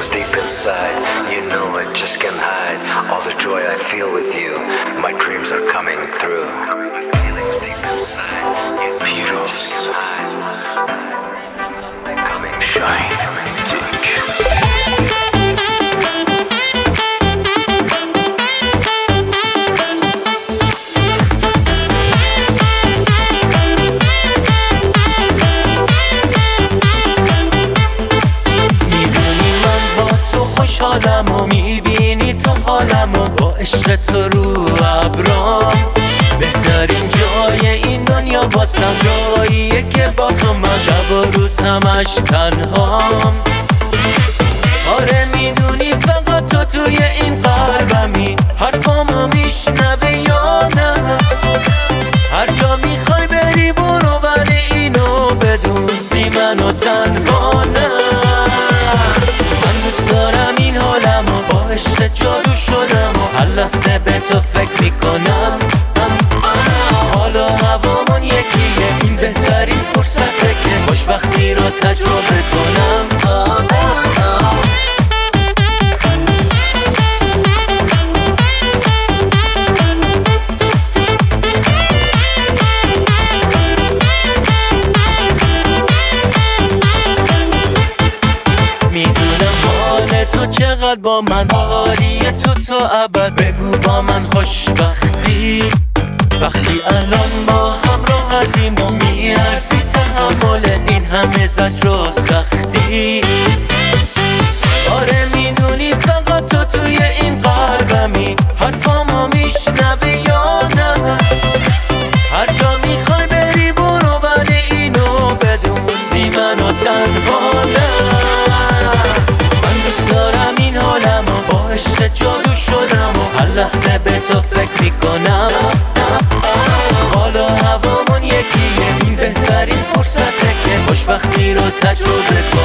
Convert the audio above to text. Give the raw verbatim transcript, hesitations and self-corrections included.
deep inside. You know I just can't hide all the joy I feel with you. My dreams are coming through. Feelings deep inside. پیروز Coming شاهین دیک حالم و میبینی تو حالم و با عشق تو رو ابرام بهترین جای این دنیا واسم جاییه که با تو من شب و روز همش تنهام. آره میدونی فقط تو توی این قلبمی حرفامو میشنوه یا نه. هر جا میخوای بری برو ولی اینو بدون بی منو تنها نه. من دوست دارم این حالم و با عشق جادو شدم و هر لحظه به تو فکر میکنم. حالا هوامون یکیه این بهترین فرصته که خوشبختی رو تجربه کنم. تو چقدر با من حالیه تو تو ابد بگو با من خوشبختی وقتی الان با هم راحتیم و میارسی تحمل این همه زجر و سختی. آره میدونی فقط تو توی این قلبمی حرفامو میشنوه یا نه. هر جا میخوای بری برو ولی اینو بدون بی منو تنها نه. دارم این حالم و با عشق جادو شدم و هر لحظه به تو فکر میکنم. حالا هوامون یکیه این بهترین فرصته که خوشبختی رو تجربه کنم.